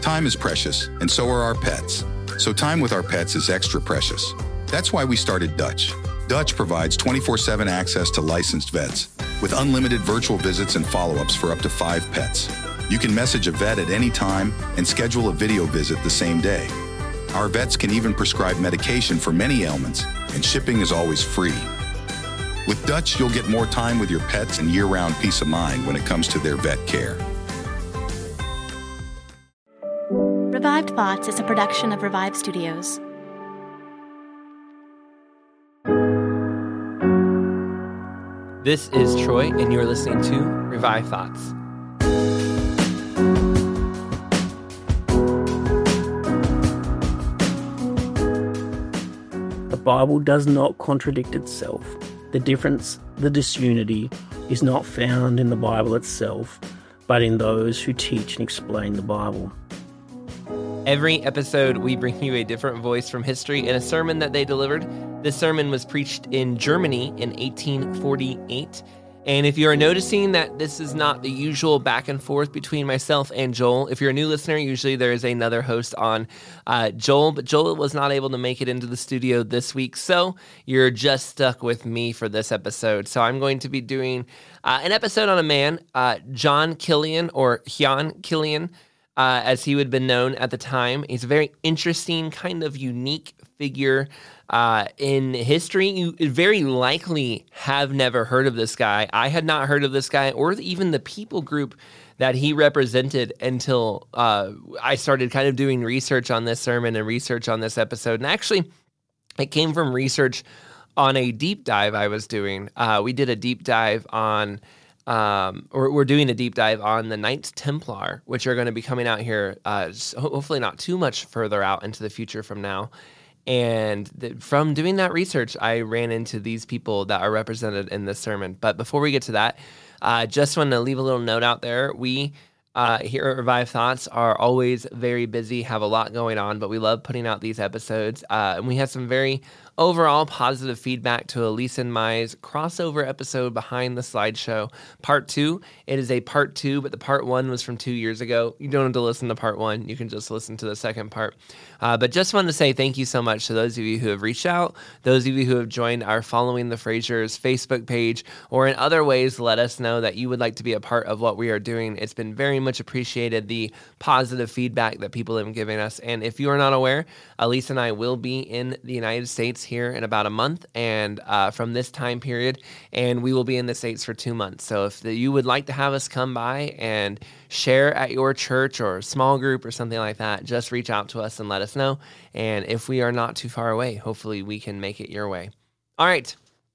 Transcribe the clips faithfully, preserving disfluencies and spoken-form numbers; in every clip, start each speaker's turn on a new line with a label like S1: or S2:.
S1: Time is precious, and so are our pets. So time with our pets is extra precious. That's why we started Dutch. Dutch provides twenty-four seven access to licensed vets, with unlimited virtual visits and follow-ups for up to five pets. You can message a vet at any time and schedule a video visit the same day. Our vets can even prescribe medication for many ailments, and shipping is always free. With Dutch, you'll get more time with your pets and year-round peace of mind when it comes to their vet care.
S2: Revived Thoughts is a production of Revive Studios.
S3: This is Troy, and you're listening to Revive Thoughts.
S4: The Bible does not contradict itself. The difference, the disunity, is not found in the Bible itself, but in those who teach and explain the Bible.
S3: Every episode, we bring you a different voice from history and a sermon that they delivered. This sermon was preached in Germany in eighteen forty-eight. And if you are noticing that this is not the usual back and forth between myself and Joel, if you're a new listener, usually there is another host on uh, Joel, but Joel was not able to make it into the studio this week, so you're just stuck with me for this episode. So I'm going to be doing uh, an episode on a man, uh, John Killian, or Jan Killian, uh, as he would have been known at the time. He's a very interesting, kind of unique figure Uh, in history. You very likely have never heard of this guy. I had not heard of this guy or even the people group that he represented until uh, I started kind of doing research on this sermon and research on this episode. And actually, it came from research on a deep dive I was doing. Uh, we did a deep dive on, um, or we're doing a deep dive on the Knights Templar, which are going to be coming out here, uh, hopefully not too much further out into the future from now. And th- from doing that research, I ran into these people that are represented in this sermon. But before we get to that, I uh, just want to leave a little note out there. We uh, here at Revive Thoughts are always very busy, have a lot going on, but we love putting out these episodes. Uh, and we have some very overall positive feedback to Elise and Mai's crossover episode, Behind the Slideshow, part two. It is a part two, but the part one was from two years ago. You don't have to listen to part one. You can just listen to the second part. Uh, but just wanted to say thank you so much to those of you who have reached out, those of you who have joined our Following the Frasers Facebook page, or in other ways let us know that you would like to be a part of what we are doing. It's been very much appreciated, the positive feedback that people have been giving us. And if you are not aware, Elise and I will be in the United States here in about a month, and uh, from this time period, and we will be in the States for two months. So if the, you would like to have us come by and share at your church or small group or something like that, just reach out to us and let us know. And if we are not too far away, hopefully we can make it your way. All right,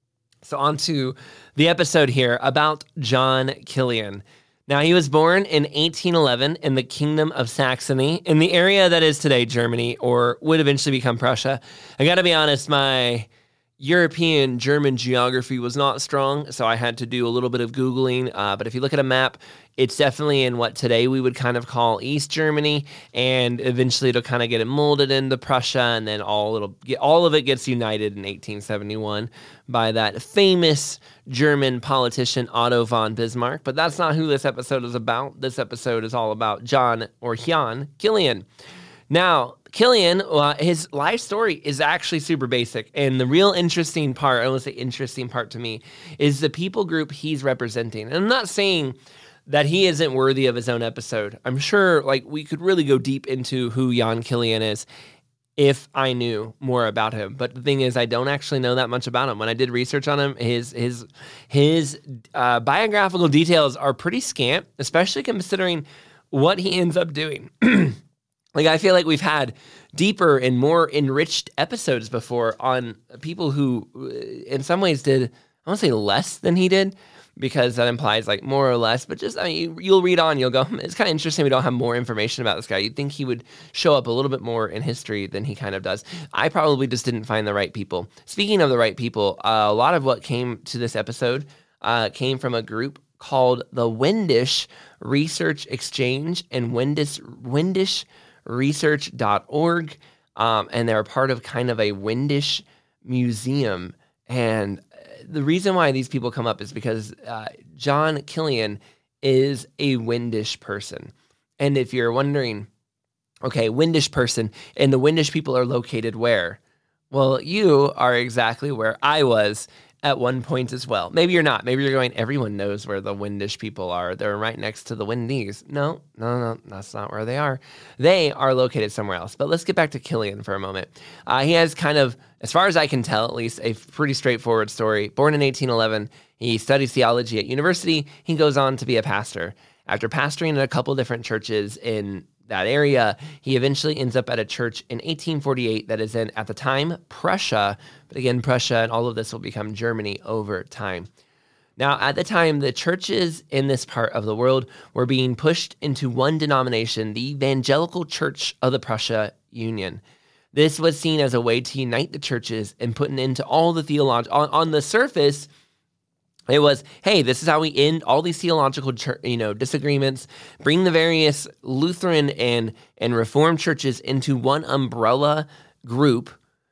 S3: so on to the episode here about John Killian. Now, he was born in eighteen eleven in the Kingdom of Saxony, in the area that is today Germany, or would eventually become Prussia. I got to be honest, my European German geography was not strong, so I had to do a little bit of Googling. Uh, but if you look at a map, it's definitely in what today we would kind of call East Germany, and eventually it'll kind of get it molded into Prussia, and then all it'll get, all of it gets united in eighteen seventy-one by that famous German politician Otto von Bismarck. But that's not who this episode is about. This episode is all about John, or Jan Killian. Now, Killian, uh, his life story is actually super basic, and the real interesting part, I want to say interesting part to me, is the people group he's representing. And I'm not saying that he isn't worthy of his own episode. I'm sure like we could really go deep into who Jan Killian is if I knew more about him. But the thing is, I don't actually know that much about him. When I did research on him, his his his uh, biographical details are pretty scant, especially considering what he ends up doing. Like, I feel like we've had deeper and more enriched episodes before on people who, in some ways, did, I want to say less than he did, because that implies, like, more or less. But just, I mean, you, you'll read on, you'll go, hmm, it's kind of interesting we don't have more information about this guy. You'd think he would show up a little bit more in history than he kind of does. I probably just didn't find the right people. Speaking of the right people, uh, a lot of what came to this episode uh, came from a group called the Wendish Research Exchange and Wendish Wendish research dot org, um, and they're part of kind of a Wendish museum. And the reason why these people come up is because uh, John Killian is a Wendish person. And if you're wondering, Okay, Windish person. And the Windish people are located where? Well, you are exactly where I was at one point as well. Maybe you're not. Maybe you're going, everyone knows where the Windish people are. They're right next to the Windies. No, no, no, that's not where they are. They are located somewhere else. But let's get back to Killian for a moment. Uh, he has kind of, as far as I can tell, at least, a pretty straightforward story. Born in eighteen eleven, he studies theology at university. He goes on to be a pastor. After pastoring at a couple different churches in that area, he eventually ends up at a church in eighteen forty-eight that is in, at the time, Prussia. But again, Prussia and all of this will become Germany over time. Now, at the time, the churches in this part of the world were being pushed into one denomination, the Evangelical Church of the Prussia Union. This was seen as a way to unite the churches and put an end to all the theology. On, on the surface, it was, hey, this is how we end all these theological, you know, disagreements, bring the various Lutheran and, and Reformed churches into one umbrella group,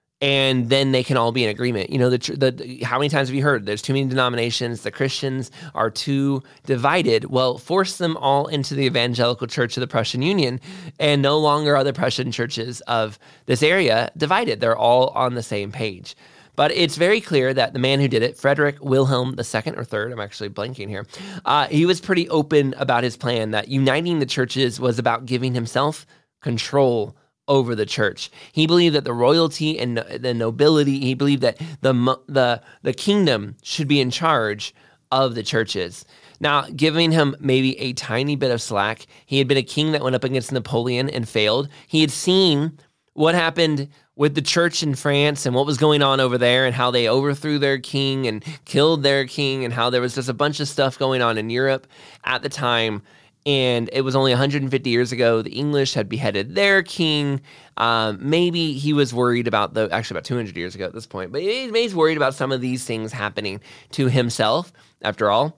S3: and then they can all be in agreement. You know, the, the how many times have you heard there's too many denominations, the Christians are too divided? Well, force them all into the Evangelical Church of the Prussian Union, and no longer are the Prussian churches of this area divided. They're all on the same page. But it's very clear that the man who did it, Frederick Wilhelm the Second or Third, I'm actually blanking here, uh, he was pretty open about his plan that uniting the churches was about giving himself control over the church. He believed that the royalty and the nobility, he believed that the the the kingdom should be in charge of the churches. Now, giving him maybe a tiny bit of slack, he had been a king that went up against Napoleon and failed. He had seen what happened with the church in France and what was going on over there and how they overthrew their king and killed their king and how there was just a bunch of stuff going on in Europe at the time. And it was only one hundred fifty years ago. The English had beheaded their king. Um, maybe he was worried about the, actually about two hundred years ago at this point, but he, he's worried about some of these things happening to himself. After all,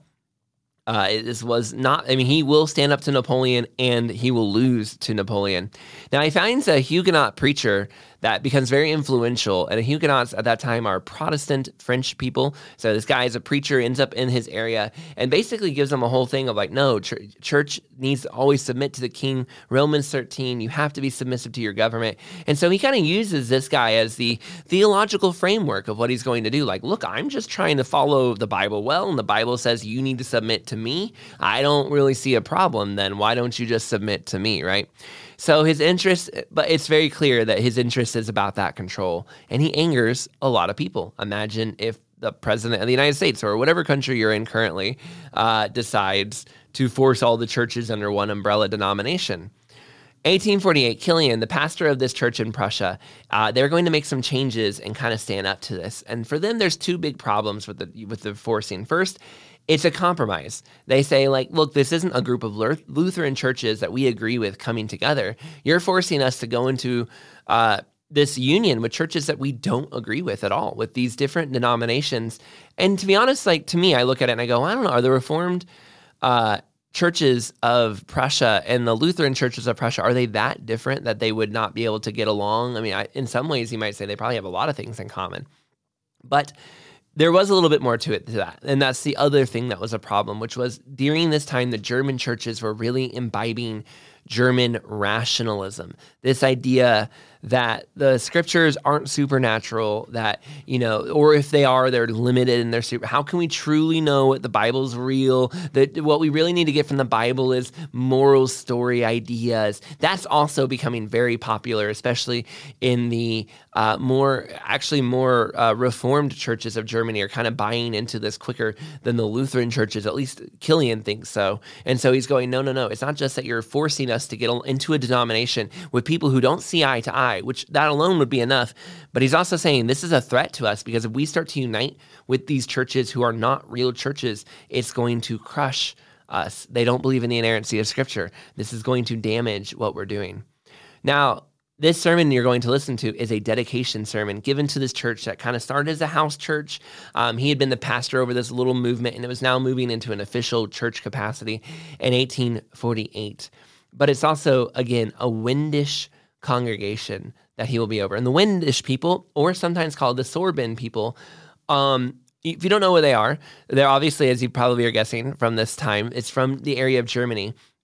S3: Uh, this was not, I mean, he will stand up to Napoleon and he will lose to Napoleon. Now, he finds a Huguenot preacher that becomes very influential, and the Huguenots at that time are Protestant French people. So this guy is a preacher, ends up in his area, and basically gives them a whole thing of like, no, ch- church needs to always submit to the king. Romans thirteen, you have to be submissive to your government. And so he kind of uses this guy as the theological framework of what he's going to do. Like, look, I'm just trying to follow the Bible well, and the Bible says you need to submit to me. I don't really see a problem then. Why don't you just submit to me, right? So his interest, but it's very clear that his interest is about that control, and he angers a lot of people. Imagine if the president of the United States or whatever country you're in currently uh, decides to force all the churches under one umbrella denomination. eighteen forty-eight, Killian, the pastor of this church in Prussia, uh, they're going to make some changes and kind of stand up to this. And for them, there's two big problems with the with the forcing. First, it's a compromise. They say, like, look, this isn't a group of Lutheran churches that we agree with coming together. You're forcing us to go into uh, this union with churches that we don't agree with at all, with these different denominations. And to be honest, like, to me, I look at it and I go, I don't know, are the Reformed uh, churches of Prussia and the Lutheran churches of Prussia, are they that different that they would not be able to get along? I mean, I, in some ways, you might say they probably have a lot of things in common. But there was a little bit more to it to that. And that's the other thing that was a problem, which was during this time, the German churches were really imbibing German rationalism. This idea that the scriptures aren't supernatural, that, you know, or if they are, they're limited and they're super. How can we truly know what the Bible's real? That what we really need to get from the Bible is moral story ideas. That's also becoming very popular, especially in the uh, more, actually more uh, Reformed churches of Germany are kind of buying into this quicker than the Lutheran churches. At least Killian thinks so. And so he's going, no, no, no. It's not just that you're forcing us to get into a denomination with people who don't see eye to eye, which that alone would be enough. But he's also saying this is a threat to us, because if we start to unite with these churches who are not real churches, it's going to crush us. They don't believe in the inerrancy of Scripture. This is going to damage what we're doing. Now, this sermon you're going to listen to is a dedication sermon given to this church that kind of started as a house church. Um, he had been the pastor over this little movement, and it was now moving into an official church capacity in eighteen forty-eight. But it's also, again, a Windish congregation that he will be over. And the Windish people, or sometimes called the Sorbonne people, um, if you don't know where they are, they're obviously, as you probably are guessing from this time, it's from the area of Germany.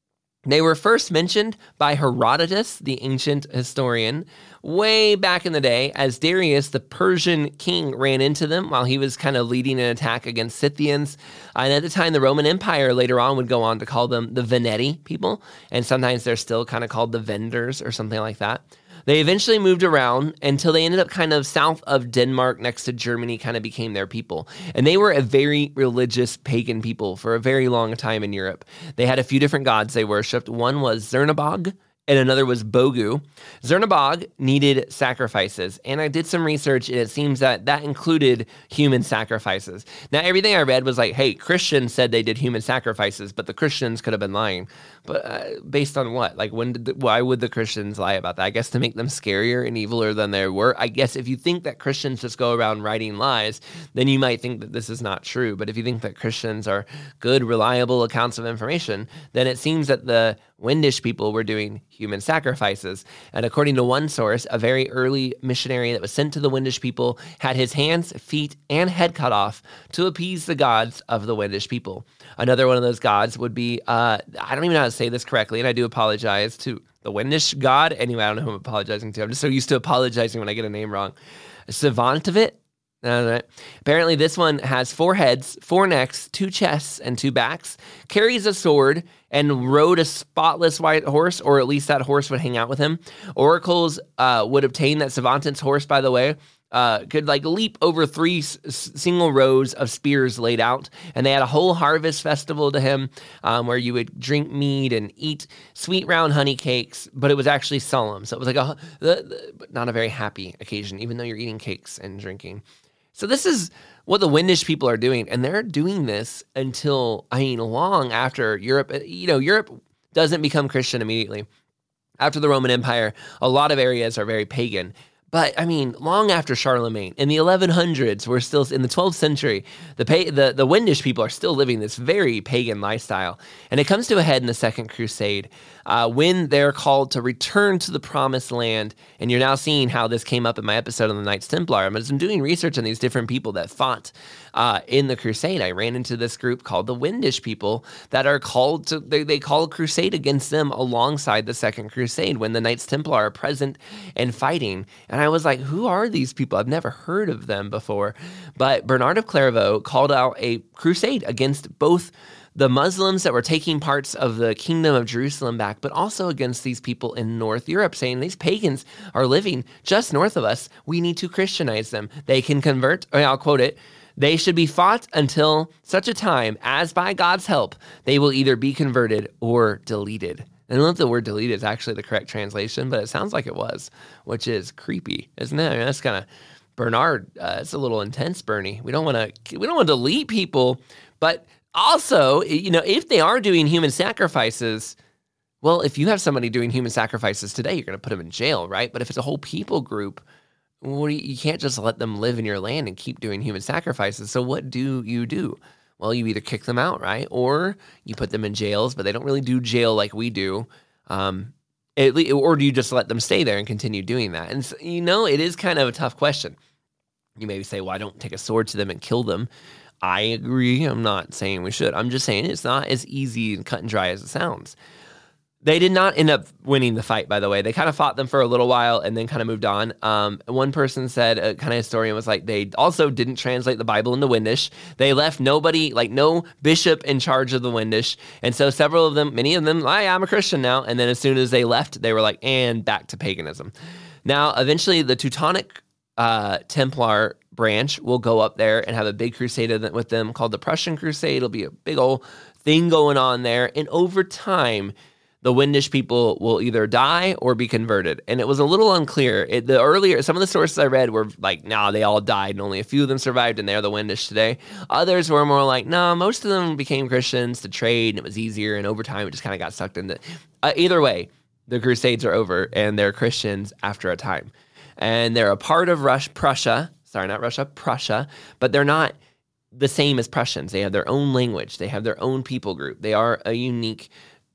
S3: They were first mentioned by Herodotus, the ancient historian, way back in the day as Darius, the Persian king, ran into them while he was kind of leading an attack against Scythians. And at the time, the Roman Empire later on would go on to call them the Veneti people, and sometimes they're still kind of called the Vendors or something like that. They eventually moved around until they ended up kind of south of Denmark next to Germany, kind of became their people. And they were a very religious pagan people for a very long time in Europe. They had a few different gods they worshipped. One was Zernabog, and another was Bogu. Zernabog needed sacrifices, and I did some research, and it seems that that included human sacrifices. Now, everything I read was like, hey, Christians said they did human sacrifices, but the Christians could have been lying. But uh, based on what? Like, when did the, why would the Christians lie about that? I guess to make them scarier and eviler than they were. I guess if you think that Christians just go around writing lies, then you might think that this is not true. But if you think that Christians are good, reliable accounts of information, then it seems that the Wendish people were doing human sacrifices. And according to one source, a very early missionary that was sent to the Wendish people had his hands, feet, and head cut off to appease the gods of the Wendish people. Another one of those gods would be, uh, I don't even know how to say this correctly, and I do apologize to the Wendish god. Anyway, I don't know who I'm apologizing to. I'm just so used to apologizing when I get a name wrong. Savantivit. Uh, apparently, this one has four heads, four necks, two chests, and two backs, carries a sword, and rode a spotless white horse, or at least that horse would hang out with him. Oracles uh, would obtain that Savantant's horse, by the way, uh, could like leap over three s- single rows of spears laid out, and they had a whole harvest festival to him um, where you would drink mead and eat sweet round honey cakes, but it was actually solemn, so it was like a the, the, not a very happy occasion, even though you're eating cakes and drinking. So this is what the Wendish people are doing, and they're doing this until, I mean, long after Europe. You know, Europe doesn't become Christian immediately. After the Roman Empire, a lot of areas are very pagan. But, I mean, long after Charlemagne, in the eleven hundreds, we're still, in the twelfth century, the pa- the, the Wendish people are still living this very pagan lifestyle. And it comes to a head in the Second Crusade uh, when they're called to return to the Promised Land. And you're now seeing how this came up in my episode on the Knights Templar. I'm just doing research on these different people that fought uh, in the Crusade. I ran into this group called the Wendish people that are called to, they, they call a crusade against them alongside the Second Crusade when the Knights Templar are present and fighting. And I was like, who are these people? I've never heard of them before. But Bernard of Clairvaux called out a crusade against both the Muslims that were taking parts of the kingdom of Jerusalem back, but also against these people in North Europe, saying these pagans are living just north of us. We need to Christianize them. They can convert, I'll quote it, they should be fought until such a time as by God's help, they will either be converted or deleted. I don't know if the word deleted is actually the correct translation, but it sounds like it was, which is creepy, isn't it? I mean, that's kind of Bernard. Uh, it's a little intense, Bernie. We don't want to. We don't want to delete people, but also, you know, if they are doing human sacrifices, well, if you have somebody doing human sacrifices today, you're going to put them in jail, right? But if it's a whole people group, well, you can't just let them live in your land and keep doing human sacrifices. So what do you do? Well, you either kick them out, right? Or you put them in jails, but they don't really do jail like we do. Um, at least, or do you just let them stay there and continue doing that? And, so, you know, it is kind of a tough question. You maybe say, well, I don't take a sword to them and kill them. I agree. I'm not saying we should. I'm just saying it's not as easy and cut and dry as it sounds. They did not end up winning the fight, by the way. They kind of fought them for a little while and then kind of moved on. Um, one person said, a kind of historian was like, they also didn't translate the Bible into Wendish. They left nobody, like no bishop in charge of the Wendish. And so several of them, many of them, hey, I'm a Christian now. And then as soon as they left, they were like, and back to paganism. Now, eventually the Teutonic uh, Templar branch will go up there and have a big crusade with them called the Prussian Crusade. It'll be a big old thing going on there. And over time, the Wendish people will either die or be converted. And it was a little unclear. It, the earlier, some of the sources I read were like, nah, they all died and only a few of them survived and they're the Wendish today. Others were more like, nah, most of them became Christians to trade and it was easier. And over time, it just kind of got sucked into uh, either way, the Crusades are over and they're Christians after a time. And they're a part of Rus- Prussia, sorry, not Russia, Prussia, but they're not the same as Prussians. They have their own language. They have their own people group. They are a unique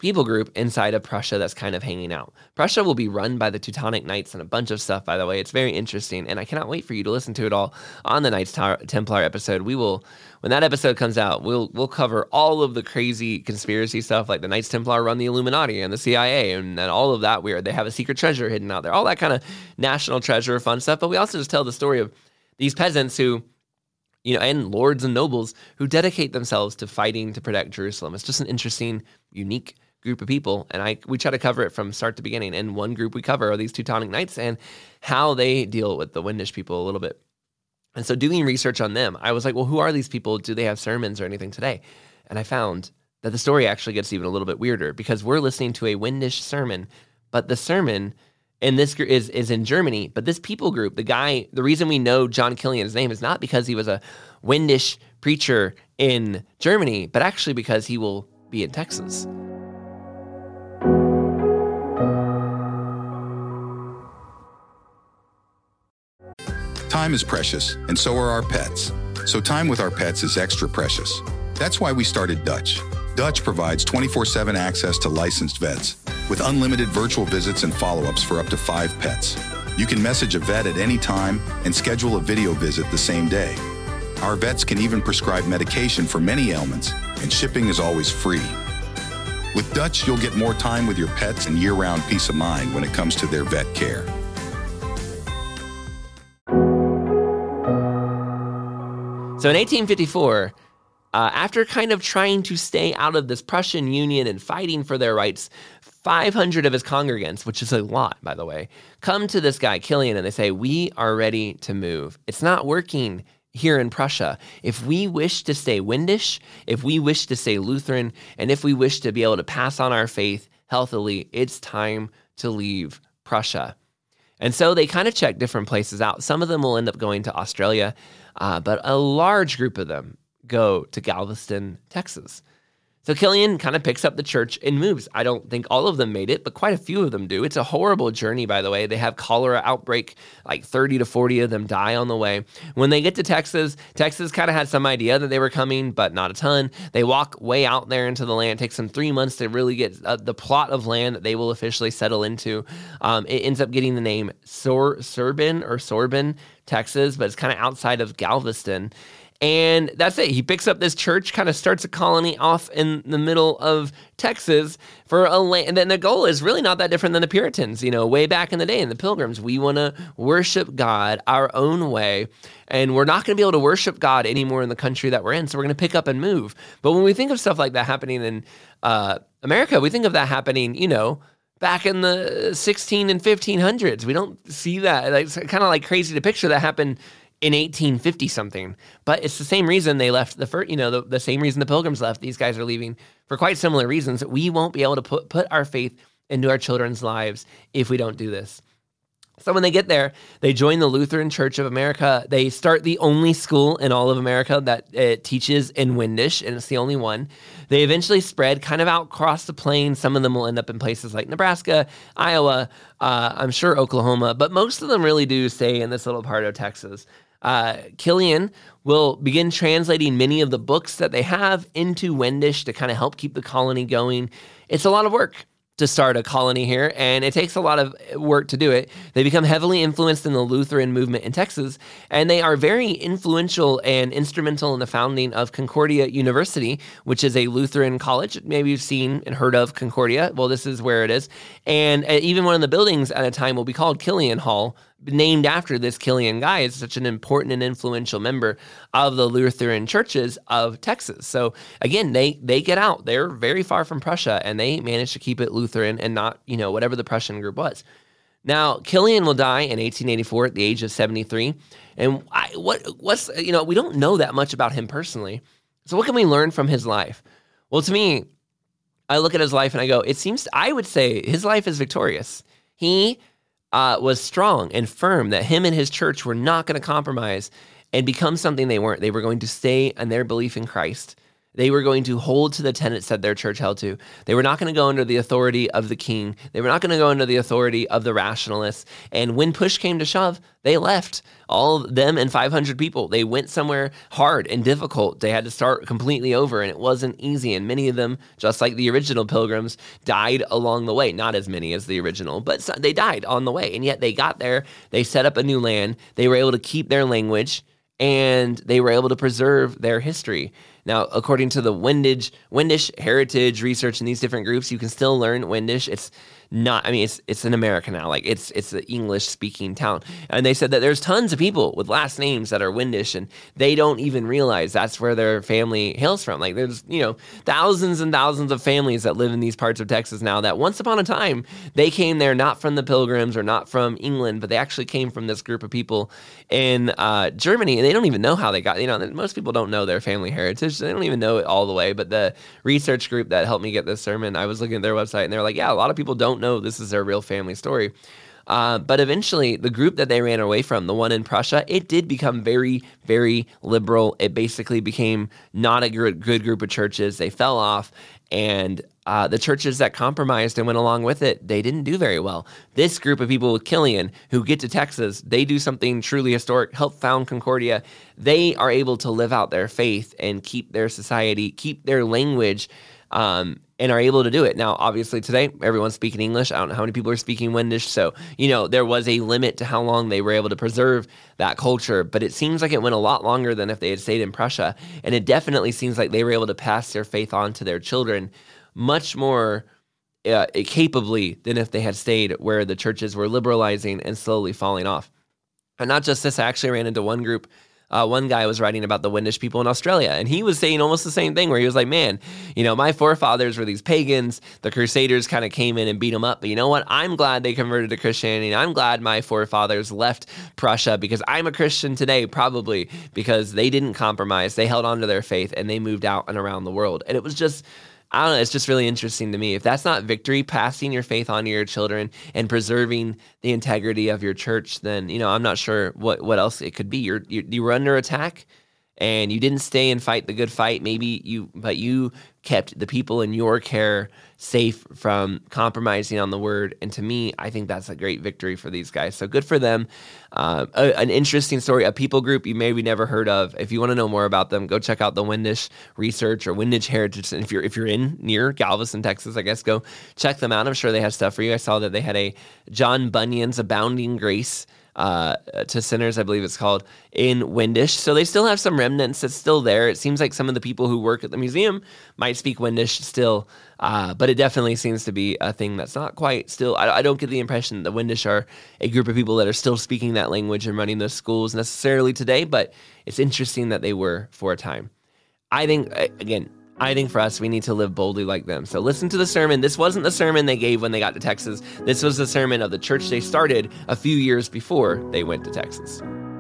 S3: people group inside of Prussia that's kind of hanging out. Prussia will be run by the Teutonic Knights and a bunch of stuff, by the way. It's very interesting, and I cannot wait for you to listen to it all on the Knights Templar episode. We will, when that episode comes out, we'll we'll cover all of the crazy conspiracy stuff, like the Knights Templar run the Illuminati and the C I A, and, and all of that weird. They have a secret treasure hidden out there, all that kind of national treasure fun stuff. But we also just tell the story of these peasants who, you know, and lords and nobles who dedicate themselves to fighting to protect Jerusalem. It's just an interesting, unique group of people, and I we try to cover it from start to beginning. And one group we cover are these Teutonic Knights and how they deal with the Wendish people a little bit. And so doing research on them, I was like, well, who are these people? Do they have sermons or anything today? And I found that the story actually gets even a little bit weirder, because we're listening to a Wendish sermon, but the sermon in this group is, is in Germany. But this people group, the guy, the reason we know John Killian's name is not because he was a Wendish preacher in Germany, but actually because he will be in Texas.
S1: Time is precious, and so are our pets. So time with our pets is extra precious. That's why we started Dutch. Dutch provides twenty-four seven access to licensed vets, with unlimited virtual visits and follow-ups for up to five pets. You can message a vet at any time and schedule a video visit the same day. Our vets can even prescribe medication for many ailments, and shipping is always free. With Dutch, you'll get more time with your pets and year-round peace of mind when it comes to their vet care.
S3: So in eighteen fifty-four, uh, after kind of trying to stay out of this Prussian Union and fighting for their rights, five hundred of his congregants, which is a lot, by the way, come to this guy, Killian, and they say, we are ready to move. It's not working here in Prussia. If we wish to stay Wendish, if we wish to stay Lutheran, and if we wish to be able to pass on our faith healthily, it's time to leave Prussia. And so they kind of check different places out. Some of them will end up going to Australia, uh, but a large group of them go to Galveston, Texas. So Killian kind of picks up the church and moves. I don't think all of them made it, but quite a few of them do. It's a horrible journey, by the way. They have cholera outbreak, like thirty to forty of them die on the way. When they get to Texas, Texas kind of had some idea that they were coming, but not a ton. They walk way out there into the land. It takes them three months to really get uh, the plot of land that they will officially settle into. Um, it ends up getting the name Sor- Sorbin or Sorbin, Texas, but it's kind of outside of Galveston. And that's it. He picks up this church, kind of starts a colony off in the middle of Texas for a land. And then the goal is really not that different than the Puritans, you know, way back in the day in the Pilgrims. We want to worship God our own way. And we're not going to be able to worship God anymore in the country that we're in. So we're going to pick up and move. But when we think of stuff like that happening in uh, America, we think of that happening, you know, back in the sixteen and fifteen hundreds. We don't see that. Like, it's kind of like crazy to picture that happen in eighteen fifty something, but it's the same reason they left the first, you know, the, the same reason the Pilgrims left. These guys are leaving for quite similar reasons. We won't be able to put, put our faith into our children's lives if we don't do this. So when they get there, they join the Lutheran Church of America. They start the only school in all of America that uh, teaches in Wendish, and it's the only one. They eventually spread kind of out across the plains. Some of them will end up in places like Nebraska, Iowa, uh, I'm sure Oklahoma, but most of them really do stay in this little part of Texas. Uh, Killian will begin translating many of the books that they have into Wendish to kind of help keep the colony going. It's a lot of work to start a colony here, and it takes a lot of work to do it. They become heavily influenced in the Lutheran movement in Texas, and they are very influential and instrumental in the founding of Concordia University, which is a Lutheran college. Maybe you've seen and heard of Concordia. Well, this is where it is. And even one of the buildings at a time will be called Killian Hall, named after this Killian guy. Is such an important and influential member of the Lutheran churches of Texas. So again, they they get out. They're very far from Prussia, and they manage to keep it Lutheran and not, you know, whatever the Prussian group was. Now, Killian will die in eighteen eighty-four at the age of seventy-three. And I, what what's, you know, we don't know that much about him personally. So what can we learn from his life? Well, to me, I look at his life and I go, it seems, I would say his life is victorious. He Uh, was strong and firm that him and his church were not going to compromise and become something they weren't. They were going to stay in their belief in Christ. They were going to hold to the tenets that their church held to. They were not going to go under the authority of the king. They were not going to go under the authority of the rationalists. And when push came to shove, they left. All of them and five hundred people. They went somewhere hard and difficult. They had to start completely over, and it wasn't easy. And many of them, just like the original pilgrims, died along the way. Not as many as the original, but they died on the way. And yet they got there. They set up a new land. They were able to keep their language, and they were able to preserve their history. Now, according to the Wendish, Wendish Heritage Research in these different groups, you can still learn Wendish. It's not, I mean, it's it's in America now. Like, it's it's an English-speaking town. And they said that there's tons of people with last names that are Wendish, and they don't even realize that's where their family hails from. Like, there's, you know, thousands and thousands of families that live in these parts of Texas now that once upon a time, they came there not from the Pilgrims or not from England, but they actually came from this group of people in uh, Germany, and they don't even know how they got, you know, most people don't know their family heritage. They don't even know it all the way. But the research group that helped me get this sermon, I was looking at their website, and they're like, yeah, a lot of people don't know this is their real family story. Uh, but eventually, the group that they ran away from, the one in Prussia, it did become very, very liberal. It basically became not a good, good group of churches. They fell off, and uh, the churches that compromised and went along with it, they didn't do very well. This group of people with Killian who get to Texas, they do something truly historic, help found Concordia. They are able to live out their faith and keep their society, keep their language, um, and are able to do it. Now, obviously today, everyone's speaking English. I don't know how many people are speaking Wendish. So, you know, there was a limit to how long they were able to preserve that culture. But it seems like it went a lot longer than if they had stayed in Prussia. And it definitely seems like they were able to pass their faith on to their children much more uh, capably than if they had stayed where the churches were liberalizing and slowly falling off. And not just this, I actually ran into one group. Uh, one guy was writing about the Wendish people in Australia, and he was saying almost the same thing, where he was like, man, you know, my forefathers were these pagans. The Crusaders kind of came in and beat them up. But you know what? I'm glad they converted to Christianity. And I'm glad my forefathers left Prussia, because I'm a Christian today, probably because they didn't compromise. They held on to their faith, and they moved out and around the world. And it was just, I don't know, it's just really interesting to me. If that's not victory, passing your faith on to your children and preserving the integrity of your church, then, you know, I'm not sure what, what else it could be. You're, you you were under attack, and you didn't stay and fight the good fight. Maybe you, but you kept the people in your care safe from compromising on the word. And to me, I think that's a great victory for these guys. So good for them. Uh, a, an interesting story, a people group you maybe never heard of. If you want to know more about them, go check out the Wendish Research or Wendish Heritage. And if you're if you're in near Galveston, Texas, I guess go check them out. I'm sure they have stuff for you. I saw that they had a John Bunyan's Abounding Grace uh, to Sinners, I believe it's called, in Wendish. So they still have some remnants that's still there. It seems like some of the people who work at the museum might speak Wendish still, uh, but it definitely seems to be a thing that's not quite still. I, I don't get the impression that the Wendish are a group of people that are still speaking that language and running those schools necessarily today, but it's interesting that they were for a time. I think, again, I think for us, we need to live boldly like them. So listen to the sermon. This wasn't the sermon they gave when they got to Texas. This was the sermon of the church they started a few years before they went to Texas.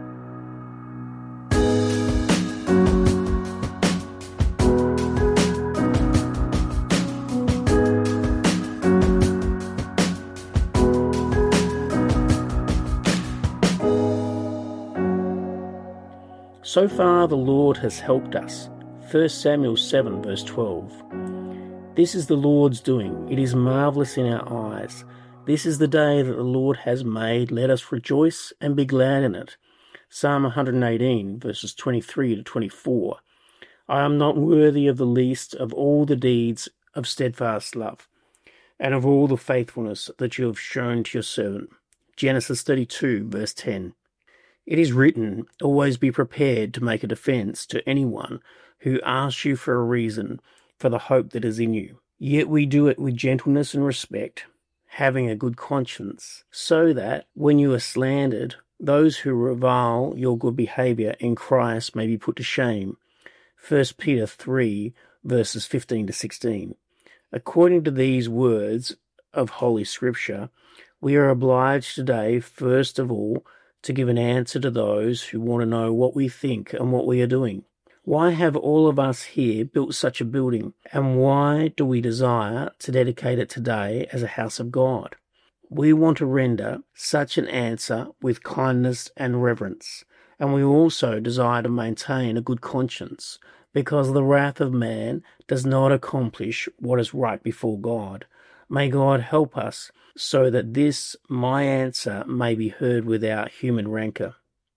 S4: So far the Lord has helped us. First Samuel seven verse twelve. This is the Lord's doing. It is marvellous in our eyes. This is the day that the Lord has made. Let us rejoice and be glad in it. Psalm one eighteen verses twenty-three to twenty-four. I am not worthy of the least of all the deeds of steadfast love, and of all the faithfulness that you have shown to your servant. Genesis thirty-two verse ten. It is written, always be prepared to make a defence to anyone who asks you for a reason for the hope that is in you. Yet we do it with gentleness and respect, having a good conscience, so that when you are slandered, those who revile your good behaviour in Christ may be put to shame. First Peter three, verses fifteen to sixteen. According to these words of Holy Scripture, we are obliged today, first of all, to give an answer to those who want to know what we think and what we are doing. Why have all of us here built such a building, and why do we desire to dedicate it today as a house of God? We want to render such an answer with kindness and reverence, and we also desire to maintain a good conscience, because the wrath of man does not accomplish what is right before God. May God help us so that this, my answer, may be heard without human rancour.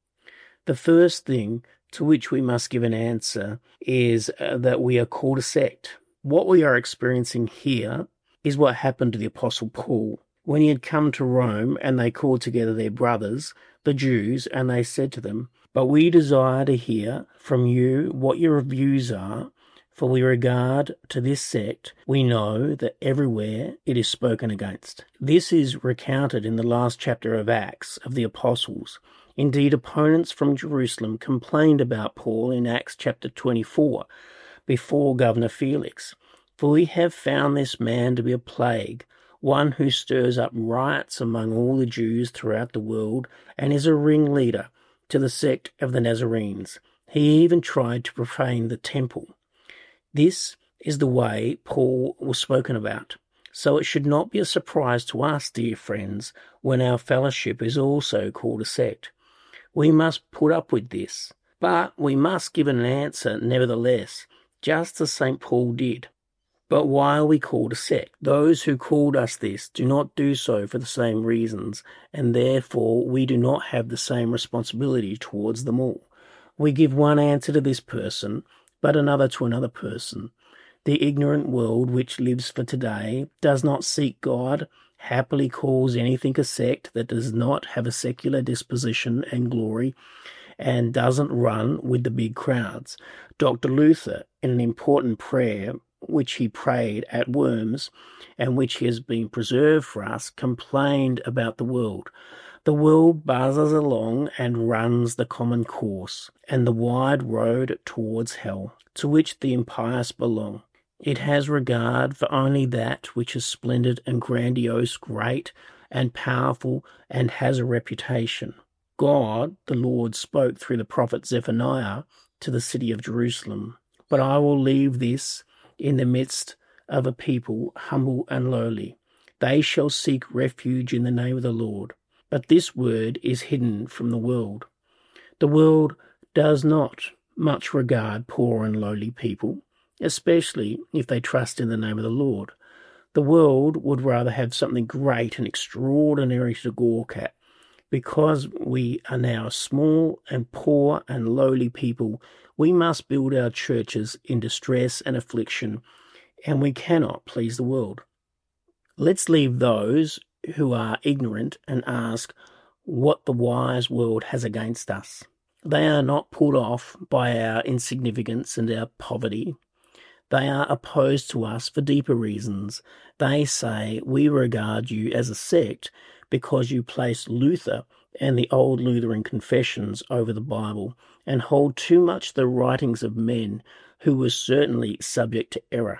S4: The first thing to which we must give an answer is uh, that we are called a sect. What we are experiencing here is what happened to the Apostle Paul when he had come to Rome, and they called together their brothers, the Jews, and they said to them, "But we desire to hear from you what your views are, for we regard to this sect, we know that everywhere it is spoken against." This is recounted in the last chapter of Acts of the Apostles. Indeed, opponents from Jerusalem complained about Paul in Acts chapter twenty-four before Governor Felix. "For we have found this man to be a plague, one who stirs up riots among all the Jews throughout the world, and is a ringleader to the sect of the Nazarenes. He even tried to profane the temple." This is the way Paul was spoken about. So it should not be a surprise to us, dear friends, when our fellowship is also called a sect. We must put up with this, but we must give an answer nevertheless, just as Saint Paul did. But why are we called a sect? Those who called us this do not do so for the same reasons, and therefore we do not have the same responsibility towards them all. We give one answer to this person, but another to another person. The ignorant world which lives for today does not seek God, happily calls anything a sect that does not have a secular disposition and glory, and doesn't run with the big crowds. Doctor Luther, in an important prayer which he prayed at Worms, and which has been preserved for us, complained about the world. The world buzzes along and runs the common course, and the wide road towards hell, to which the impious belong. It has regard for only that which is splendid and grandiose, great and powerful, and has a reputation. God, the Lord, spoke through the prophet Zephaniah to the city of Jerusalem. "But I will leave this in the midst of a people humble and lowly. They shall seek refuge in the name of the Lord. But this word is hidden from the world." The world does not much regard poor and lowly people, especially if they trust in the name of the Lord. The world would rather have something great and extraordinary to gawk at. Because we are now a small and poor and lowly people, we must build our churches in distress and affliction, and we cannot please the world. Let's leave those who are ignorant and ask what the wise world has against us. They are not put off by our insignificance and our poverty. They are opposed to us for deeper reasons. They say, "We regard you as a sect because you place Luther and the old Lutheran confessions over the Bible and hold too much the writings of men who were certainly subject to error."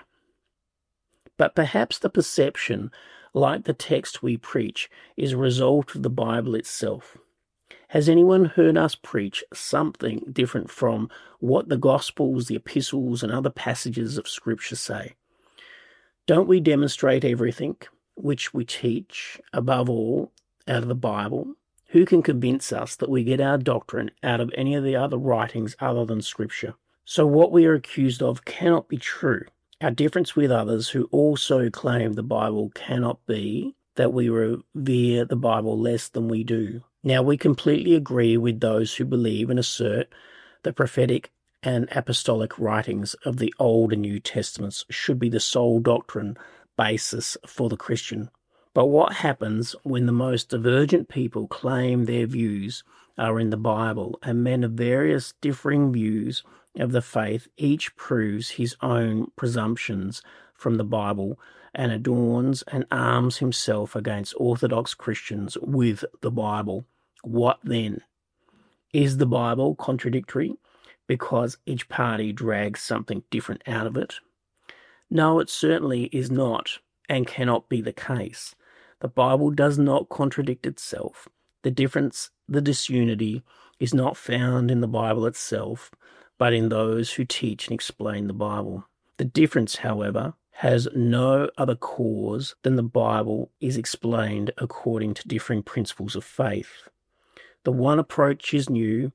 S4: But perhaps the perception, like the text we preach, is a result of the Bible itself. Has anyone heard us preach something different from what the Gospels, the Epistles, and other passages of Scripture say? Don't we demonstrate everything which we teach, above all, out of the Bible? Who can convince us that we get our doctrine out of any of the other writings other than Scripture? So what we are accused of cannot be true. Our difference with others who also claim the Bible cannot be that we revere the Bible less than we do. Now, we completely agree with those who believe and assert the prophetic and apostolic writings of the Old and New Testaments should be the sole doctrine basis for the Christian. But what happens when the most divergent people claim their views are in the Bible, and men of various differing views of the faith each proves his own presumptions from the Bible and adorns and arms himself against Orthodox Christians with the Bible? What then? Is the Bible contradictory because each party drags something different out of it? No, it certainly is not and cannot be the case. The Bible does not contradict itself. The difference, the disunity, is not found in the Bible itself, but in those who teach and explain the Bible. The difference, however, has no other cause than the Bible is explained according to differing principles of faith. The one approach is new,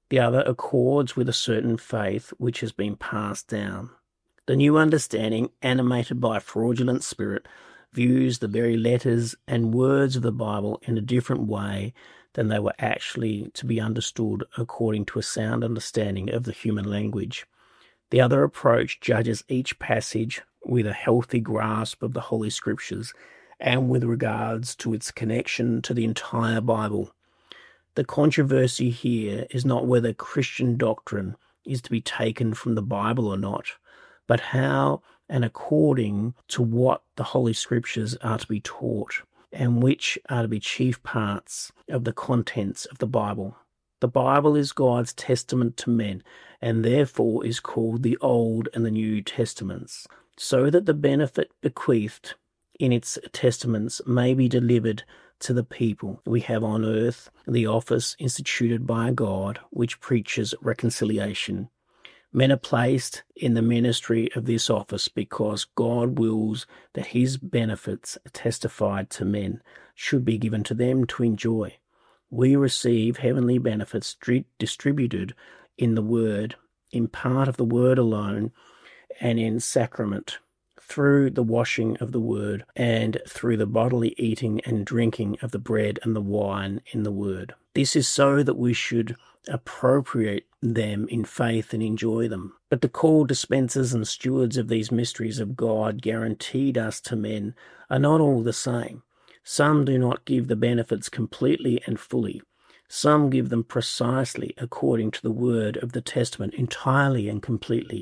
S4: The other accords with a certain faith which has been passed down. The new understanding, animated by a fraudulent spirit, views the very letters and words of the Bible in a different way than they were actually to be understood according to a sound understanding of the human language. The other approach judges each passage with a healthy grasp of the Holy Scriptures and with regards to its connection to the entire Bible. The controversy here is not whether Christian doctrine is to be taken from the Bible or not, but how and according to what the Holy Scriptures are to be taught, and which are to be chief parts of the contents of the Bible. The Bible is God's testament to men, and therefore is called the Old and the New Testaments, so that the benefit bequeathed in its testaments may be delivered to the people. We have on earth the office instituted by God, which preaches reconciliation. Men are placed in the ministry of this office because God wills that his benefits testified to men should be given to them to enjoy. We receive heavenly benefits distributed in the Word, in part of the Word alone, and in sacrament, through the washing of the Word, and through the bodily eating and drinking of the bread and the wine in the Word. This is so that we should appropriate them in faith and enjoy them. But the called dispensers and stewards of these mysteries of God guaranteed us to men are not all the same. Some do not give the benefits completely and fully. Some give them precisely according to the word of the Testament, entirely and completely.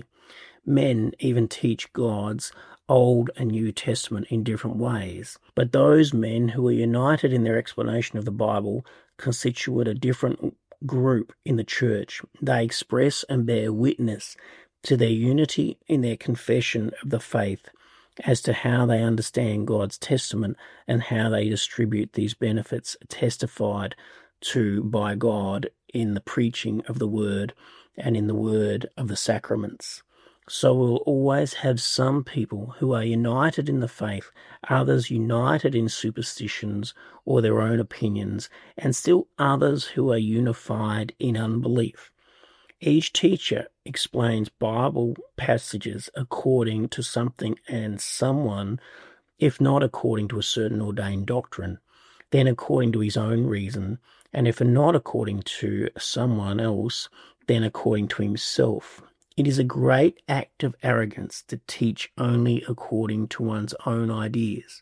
S4: Men even teach God's Old and New Testament in different ways. But those men who are united in their explanation of the Bible constitute a different group in the church. They express and bear witness to their unity in their confession of the faith as to how they understand God's testament and how they distribute these benefits testified to by God in the preaching of the word and in the word of the sacraments. So we'll always have some people who are united in the faith, others united in superstitions or their own opinions, and still others who are unified in unbelief. Each teacher explains Bible passages according to something and someone, if not according to a certain ordained doctrine, then according to his own reason, and if not according to someone else, then according to himself. It is a great act of arrogance to teach only according to one's own ideas.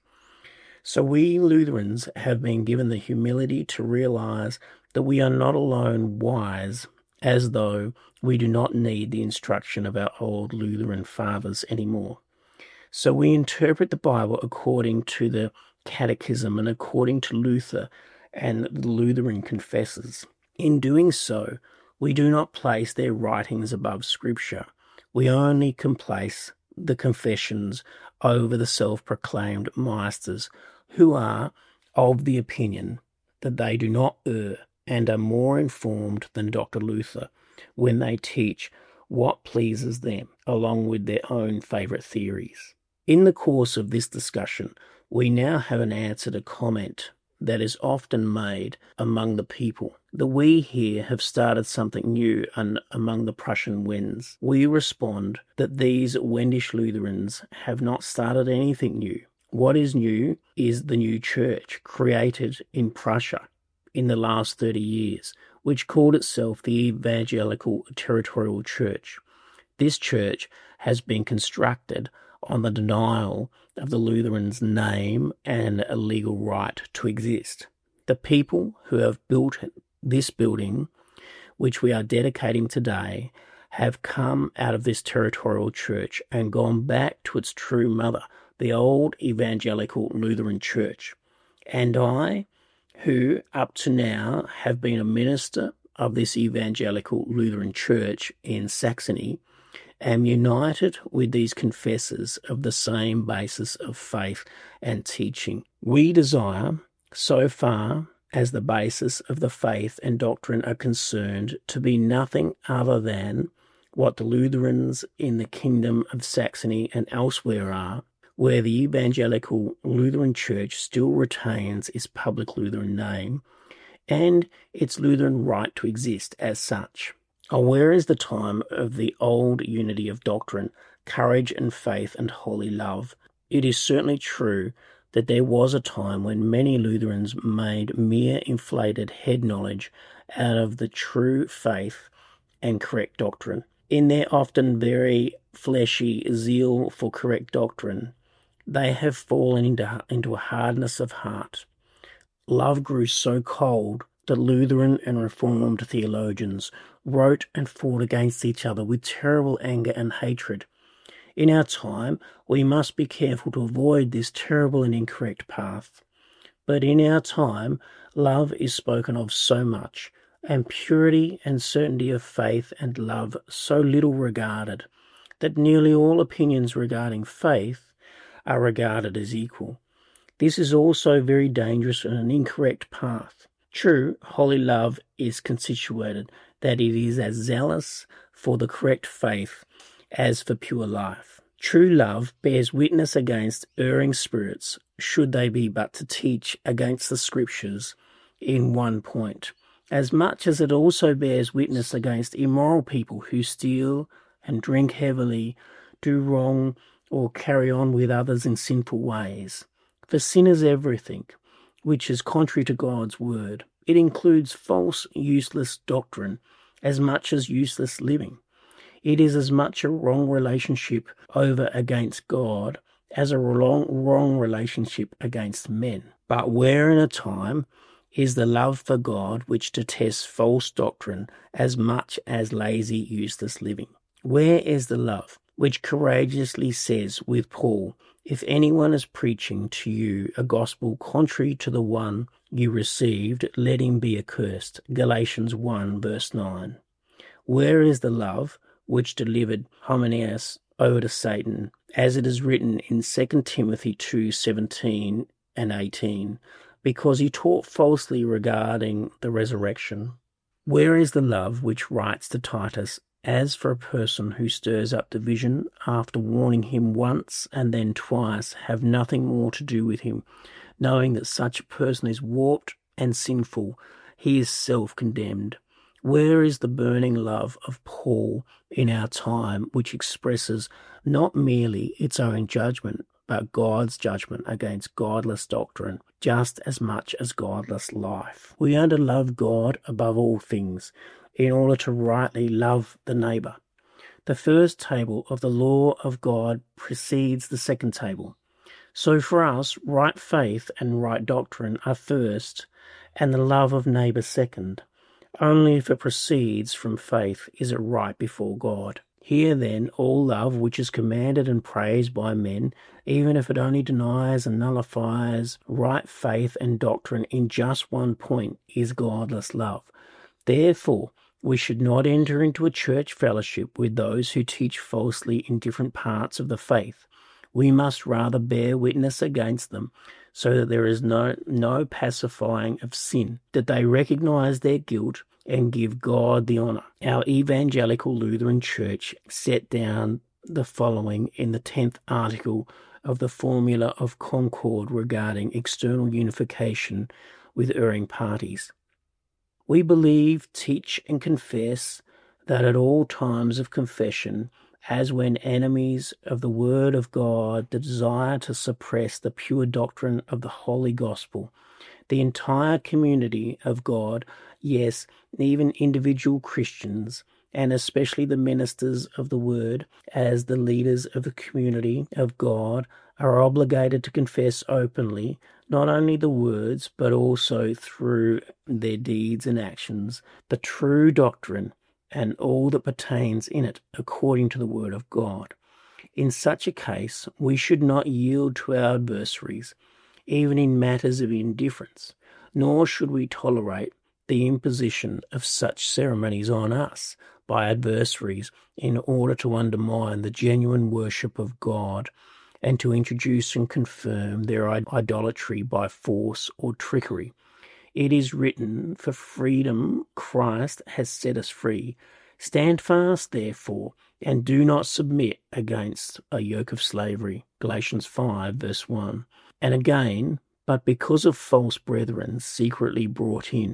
S4: So we Lutherans have been given the humility to realize that we are not alone wise, as though we do not need the instruction of our old Lutheran fathers anymore. So we interpret the Bible according to the Catechism and according to Luther and the Lutheran confessors. In doing so, we do not place their writings above Scripture. We only can place the confessions over the self-proclaimed masters, who are of the opinion that they do not err and are more informed than Doctor Luther when they teach what pleases them, along with their own favourite theories. In the course of this discussion, we now have an answer to comment that is often made among the people. The we here have started something new un- among the Prussian Wends. We respond that these Wendish Lutherans have not started anything new. What is new is the new church created in Prussia in the last thirty years, which called itself the Evangelical Territorial Church. This church has been constructed on the denial of the Lutherans' name and a legal right to exist. The people who have built this building, which we are dedicating today, have come out of this territorial church and gone back to its true mother, the old Evangelical Lutheran Church. And I, who up to now have been a minister of this Evangelical Lutheran Church in Saxony, am united with these confessors of the same basis of faith and teaching. We desire, so far as the basis of the faith and doctrine are concerned, to be nothing other than what the Lutherans in the Kingdom of Saxony and elsewhere are, where the Evangelical Lutheran Church still retains its public Lutheran name and its Lutheran right to exist as such. Oh, where is the time of the old unity of doctrine, courage and faith and holy love? It is certainly true that there was a time when many Lutherans made mere inflated head knowledge out of the true faith and correct doctrine. In their often very fleshy zeal for correct doctrine, they have fallen into, into a hardness of heart. Love grew so cold that Lutheran and Reformed theologians wrote and fought against each other with terrible anger and hatred. In our time, we must be careful to avoid this terrible and incorrect path. But in our time, love is spoken of so much, and purity and certainty of faith and love so little regarded, that nearly all opinions regarding faith are regarded as equal. This is also very dangerous and an incorrect path. True, holy love is constituted that it is as zealous for the correct faith as for pure life. True love bears witness against erring spirits, should they be but to teach against the Scriptures in one point, as much as it also bears witness against immoral people who steal and drink heavily, do wrong, or carry on with others in sinful ways. For sin is everything which is contrary to God's word. It includes false, useless doctrine as much as useless living. It is as much a wrong relationship over against God as a wrong, wrong relationship against men. But where in a time is the love for God which detests false doctrine as much as lazy, useless living? Where is the love which courageously says with Paul, if anyone is preaching to you a gospel contrary to the one you received, let him be accursed. Galatians one verse nine. Where is the love which delivered Hymenaeus over to Satan, as it is written in Second Timothy two seventeen and eighteen, because he taught falsely regarding the resurrection? Where is the love which writes to Titus, as for a person who stirs up division, after warning him once and then twice, have nothing more to do with him, knowing that such a person is warped and sinful, he is self-condemned? Where is the burning love of Paul in our time, which expresses not merely its own judgment, but God's judgment against godless doctrine, just as much as godless life? We are to love God above all things, in order to rightly love the neighbour. The first table of the law of God precedes the second table. So for us, right faith and right doctrine are first, and the love of neighbour second. Only if it proceeds from faith is it right before God. Here then, all love which is commanded and praised by men, even if it only denies and nullifies right faith and doctrine in just one point, is godless love. Therefore, we should not enter into a church fellowship with those who teach falsely in different parts of the faith. We must rather bear witness against them, so that there is no, no pacifying of sin, that they recognize their guilt and give God the honour. Our Evangelical Lutheran Church set down the following in the tenth article of the Formula of Concord regarding external unification with erring parties. We believe, teach, and confess that at all times of confession, as when enemies of the Word of God desire to suppress the pure doctrine of the Holy Gospel, the entire community of God, yes, even individual Christians, and especially the ministers of the Word, as the leaders of the community of God, are obligated to confess openly not only the words, but also through their deeds and actions, the true doctrine and all that pertains in it according to the Word of God. In such a case, we should not yield to our adversaries, even in matters of indifference, nor should we tolerate the imposition of such ceremonies on us by adversaries in order to undermine the genuine worship of God and to introduce and confirm their idolatry by force or trickery. It is written, for freedom Christ has set us free. Stand fast, therefore, and do not submit against a yoke of slavery. Galatians five, verse one. And again, but because of false brethren secretly brought in,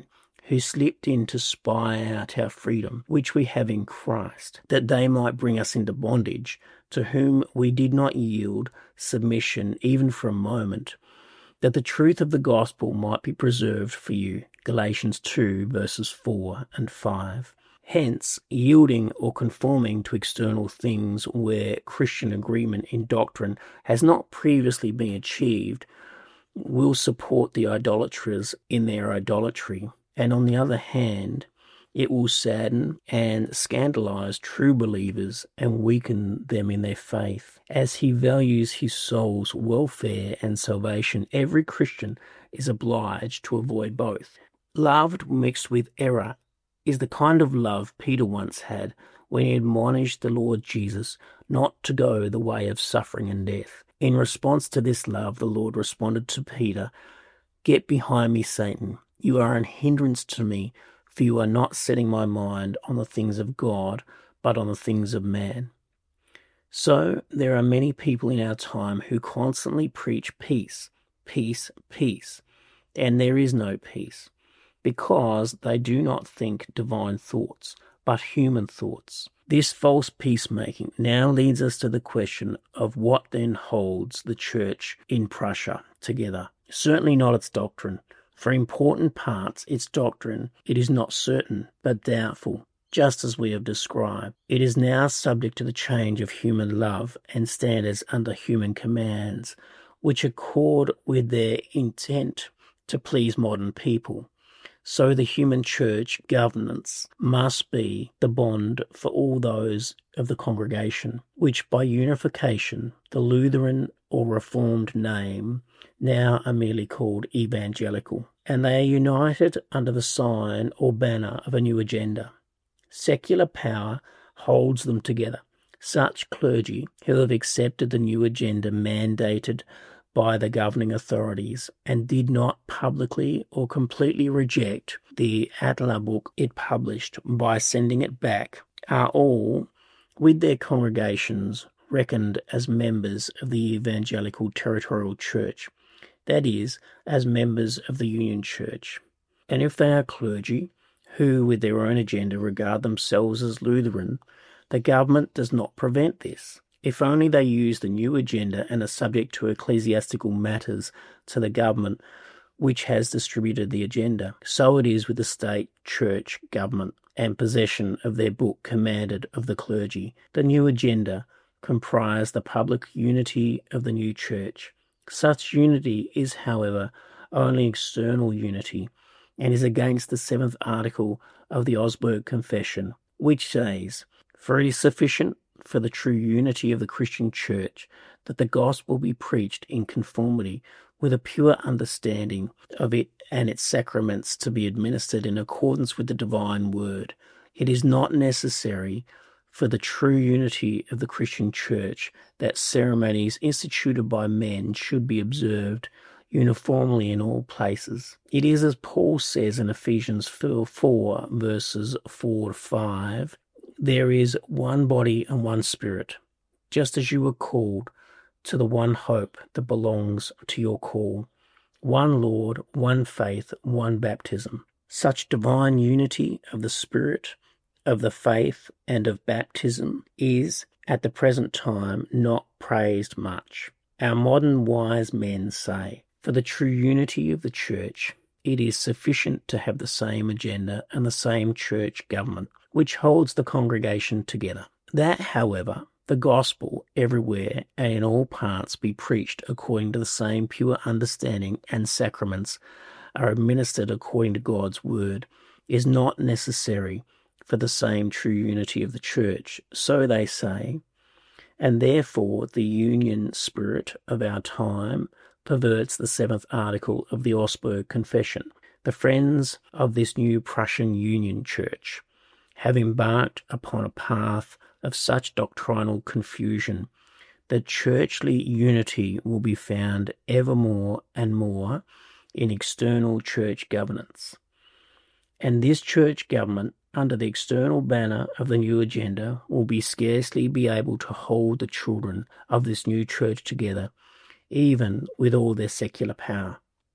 S4: who slipped in to spy out our freedom, which we have in Christ, that they might bring us into bondage, to whom we did not yield submission even for a moment, that the truth of the gospel might be preserved for you. Galatians two, verses four and five. Hence, yielding or conforming to external things where Christian agreement in doctrine has not previously been achieved will support the idolaters in their idolatry, and on the other hand, it will sadden and scandalize true believers and weaken them in their faith. As he values his soul's welfare and salvation, every Christian is obliged to avoid both. Love mixed with error is the kind of love Peter once had when he admonished the Lord Jesus not to go the way of suffering and death. In response to this love, the Lord responded to Peter, "Get behind me, Satan. You are an hindrance to me, for you are not setting my mind on the things of God, but on the things of man." So there are many people in our time who constantly preach peace, peace, peace, and there is no peace, because they do not think divine thoughts, but human thoughts. This false peacemaking now leads us to the question of what then holds the church in Prussia together. Certainly not its doctrine. For important parts, its doctrine, it is not certain, but doubtful, just as we have described. It is now subject to the change of human love and standards under human commands, which accord with their intent to please modern people. So the human church governance must be the bond for all those of the congregation, which by unification, the Lutheran or Reformed name now are merely called evangelical, and they are united under the sign or banner of a new agenda. Secular power holds them together. Such clergy who have accepted the new agenda mandated by the governing authorities and did not publicly or completely reject the Adler book it published by sending it back are all, with their congregations, reckoned as members of the Evangelical Territorial Church, that is, as members of the Union Church. And if they are clergy who, with their own agenda, regard themselves as Lutheran, the government does not prevent this. If only they use the new agenda and are subject to ecclesiastical matters to the government which has distributed the agenda. So it is with the state, church, government, and possession of their book commanded of the clergy. The new agenda comprised the public unity of the new church. Such unity is, however, only external unity, and is against the seventh article of the Augsburg Confession, which says, "For it is sufficient for the true unity of the Christian Church that the gospel be preached in conformity with a pure understanding of it and its sacraments to be administered in accordance with the divine word. It is not necessary for the true unity of the Christian Church that ceremonies instituted by men should be observed uniformly in all places. It is as Paul says in Ephesians four, verses four to five, there is one body and one spirit, just as you were called to the one hope that belongs to your call, one Lord, one faith, one baptism." Such divine unity of the Spirit, of the faith, and of baptism is, at the present time, not praised much. Our modern wise men say, for the true unity of the Church, it is sufficient to have the same agenda and the same church government, which holds the congregation together. That, however, the gospel everywhere and in all parts be preached according to the same pure understanding and sacraments are administered according to God's word, is not necessary for the same true unity of the church. So they say, and therefore the union spirit of our time perverts the seventh article of the Augsburg Confession. The friends of this new Prussian Union Church have embarked upon a path of such doctrinal confusion that churchly unity will be found ever more and more in external church governance. And this church government, under the external banner of the new agenda, will be scarcely be able to hold the children of this new church together, even with all their secular power.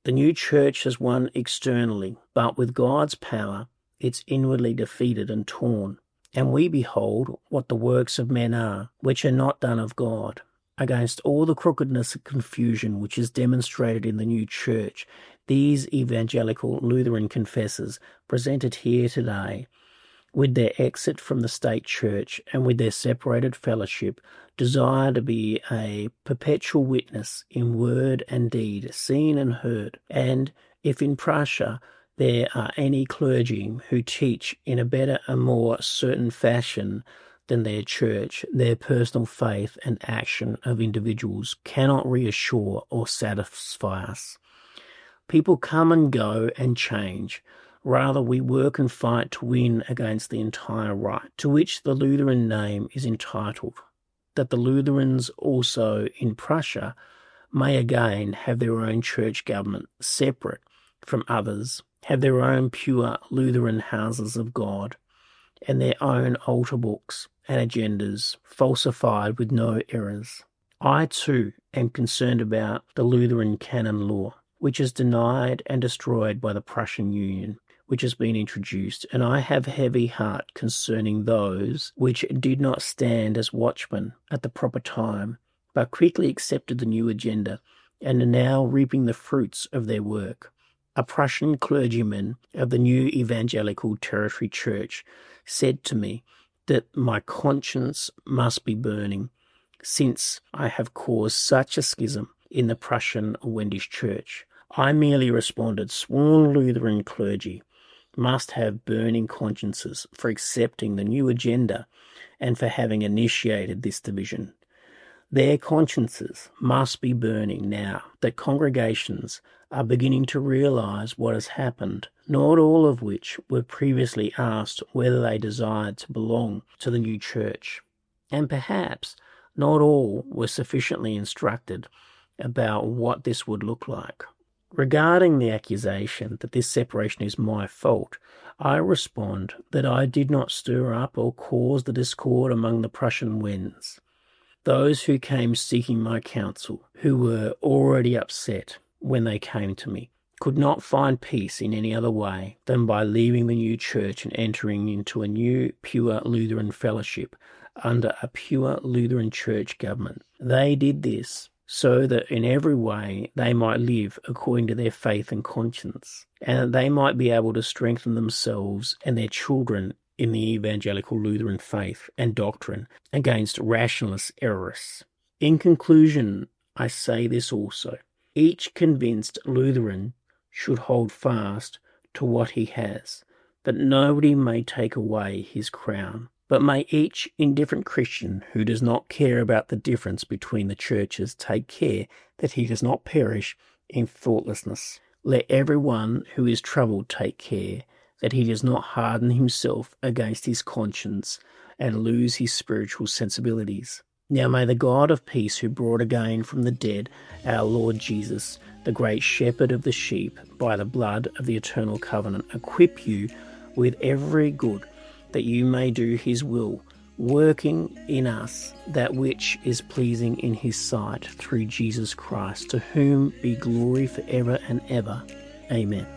S4: The new church has won externally, but with God's power, it's inwardly defeated and torn. And we behold what the works of men are, which are not done of God. Against all the crookedness and confusion which is demonstrated in the new church, these evangelical Lutheran confessors presented here today, with their exit from the state church and with their separated fellowship, desire to be a perpetual witness in word and deed, seen and heard. And if in Prussia there are any clergy who teach in a better and more certain fashion than their church, their personal faith and action of individuals cannot reassure or satisfy us. People come and go and change. Rather, we work and fight to win against the entire right to which the Lutheran name is entitled, that the Lutherans also in Prussia may again have their own church government, separate from others, have their own pure Lutheran houses of God, and their own altar books and agendas falsified with no errors. I too am concerned about the Lutheran canon law, which is denied and destroyed by the Prussian Union, which has been introduced, and I have heavy heart concerning those which did not stand as watchmen at the proper time, but quickly accepted the new agenda, and are now reaping the fruits of their work. A Prussian clergyman of the new evangelical territory church said to me that my conscience must be burning, since I have caused such a schism in the Prussian Wendish church. I merely responded, sworn Lutheran clergy must have burning consciences for accepting the new agenda and for having initiated this division. Their consciences must be burning now that congregations are beginning to realize what has happened, not all of which were previously asked whether they desired to belong to the new church, and perhaps not all were sufficiently instructed about what this would look like. Regarding the accusation that this separation is my fault, I respond that I did not stir up or cause the discord among the Prussian Wends. Those who came seeking my counsel, who were already upset when they came to me, could not find peace in any other way than by leaving the new church and entering into a new pure Lutheran fellowship under a pure Lutheran church government. They did this so that in every way they might live according to their faith and conscience, and that they might be able to strengthen themselves and their children in the evangelical Lutheran faith and doctrine against rationalist errors. In conclusion, I say this also: each convinced Lutheran should hold fast to what he has, that nobody may take away his crown. But may each indifferent Christian who does not care about the difference between the churches take care that he does not perish in thoughtlessness. Let everyone who is troubled take care that he does not harden himself against his conscience and lose his spiritual sensibilities. Now may the God of peace, who brought again from the dead our Lord Jesus, the great shepherd of the sheep, by the blood of the eternal covenant, equip you with every good, that you may do his will, working in us that which is pleasing in his sight, through Jesus Christ, to whom be glory for ever and ever. Amen.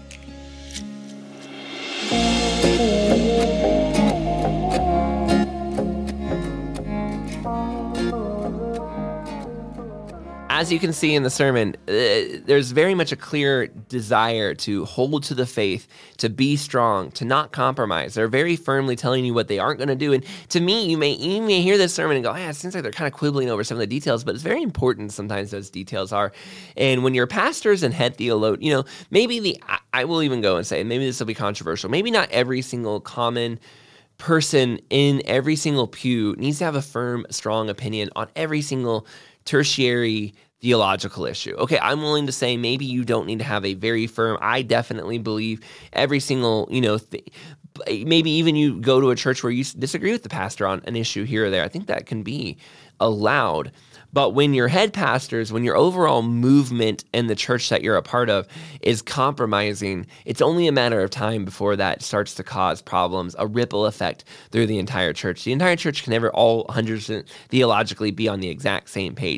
S3: As you can see in the sermon, uh, there's very much a clear desire to hold to the faith, to be strong, to not compromise. They're very firmly telling you what they aren't going to do. And to me, you may you may hear this sermon and go, yeah, it seems like they're kind of quibbling over some of the details, but it's very important sometimes those details are. And when you're pastors and head theologians, you know, maybe the, I will even go and say, maybe this will be controversial, maybe not every single common person in every single pew needs to have a firm, strong opinion on every single tertiary theological issue. Okay, I'm willing to say maybe you don't need to have a very firm, I definitely believe every single, you know, th- maybe even you go to a church where you disagree with the pastor on an issue here or there. I think that can be allowed. But when your head pastors, when your overall movement in the church that you're a part of is compromising, it's only a matter of time before that starts to cause problems, a ripple effect through the entire church. The entire church can never all one hundred percent theologically be on the exact same page.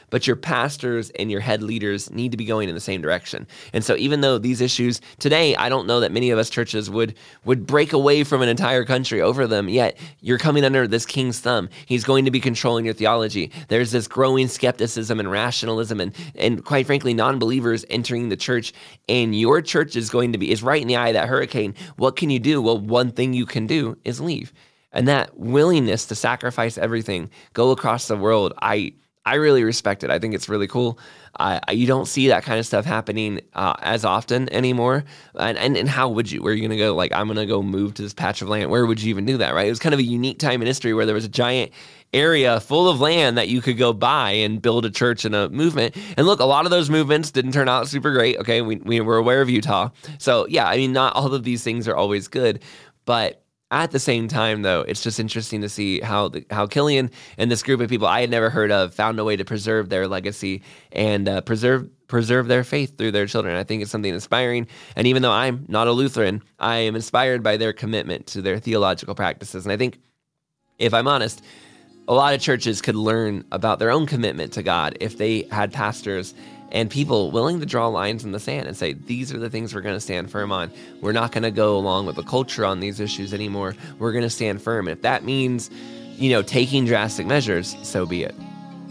S3: but your pastors and your head leaders need to be going in the same direction. And so even though these issues today, I don't know that many of us churches would would break away from an entire country over them, yet you're coming under this king's thumb. He's going to be controlling your theology. There's this growing skepticism and rationalism and, and quite frankly, non-believers entering the church, and your church is going to be, is right in the eye of that hurricane. What can you do? Well, one thing you can do is leave. And that willingness to sacrifice everything, go across the world, I I really respect it. I think it's really cool. Uh, you don't see that kind of stuff happening uh, as often anymore. And, and and how would you? Where are you going to go? Like, I'm going to go move to this patch of land. Where would you even do that, right? It was kind of a unique time in history where there was a giant area full of land that you could go buy and build a church and a movement. And look, a lot of those movements didn't turn out super great. Okay, we, we were aware of Utah. So yeah, I mean, not all of these things are always good. But at the same time, though, it's just interesting to see how the, how Killian and this group of people I had never heard of found a way to preserve their legacy and uh, preserve preserve their faith through their children. I think it's something inspiring. And even though I'm not a Lutheran, I am inspired by their commitment to their theological practices. And I think, if I'm honest, a lot of churches could learn about their own commitment to God if they had pastors and people willing to draw lines in the sand and say, these are the things we're going to stand firm on. We're not going to go along with the culture on these issues anymore. We're going to stand firm. And if that means, you know, taking drastic measures, so be it.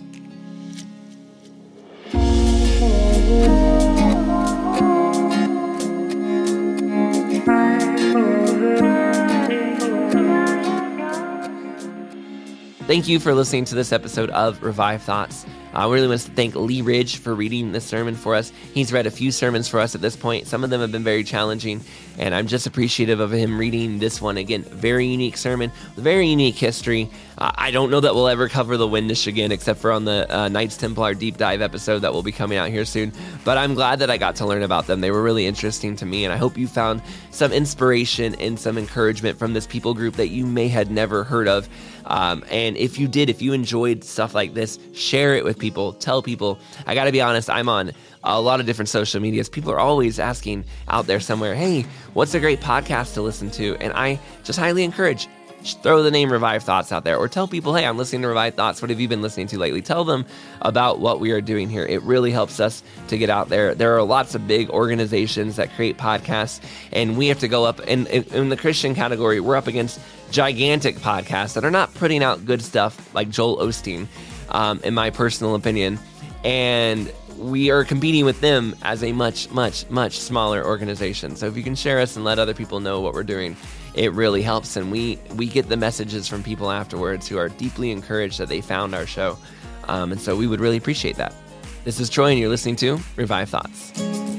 S3: Thank you for listening to this episode of Revive Thoughts. I really want to thank Lee Ridge for reading this sermon for us. He's read a few sermons for us at this point. Some of them have been very challenging, and I'm just appreciative of him reading this one. Again, very unique sermon, very unique history. Uh, I don't know that we'll ever cover the Windisch again, except for on the uh, Knights Templar deep dive episode that will be coming out here soon. But I'm glad that I got to learn about them. They were really interesting to me, and I hope you found some inspiration and some encouragement from this people group that you may had never heard of. Um, and if you did, if you enjoyed stuff like this, share it with people, tell people. I got to be honest, I'm on a lot of different social medias. People are always asking out there somewhere, hey, what's a great podcast to listen to? And I just highly encourage, just throw the name Revive Thoughts out there, or tell people, hey, I'm listening to Revive Thoughts. What have you been listening to lately? Tell them about what we are doing here. It really helps us to get out there. There are lots of big organizations that create podcasts, and we have to go up, in, in, in the Christian category, we're up against gigantic podcasts that are not putting out good stuff like Joel Osteen, um, in my personal opinion. And we are competing with them as a much, much, much smaller organization. So if you can share us and let other people know what we're doing, it really helps. And we, we get the messages from people afterwards who are deeply encouraged that they found our show. Um, and so we would really appreciate that. This is Troy, and you're listening to Revive Thoughts.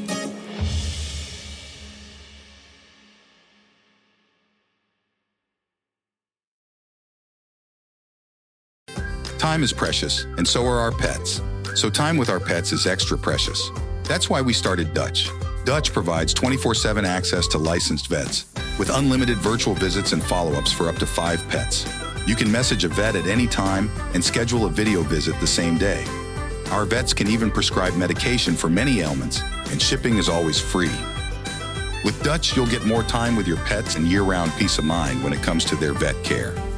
S1: Time is precious, and so are our pets. So time with our pets is extra precious. That's why we started Dutch. Dutch provides twenty-four seven access to licensed vets with unlimited virtual visits and follow-ups for up to five pets. You can message a vet at any time and schedule a video visit the same day. Our vets can even prescribe medication for many ailments, and shipping is always free. With Dutch, you'll get more time with your pets and year-round peace of mind when it comes to their vet care.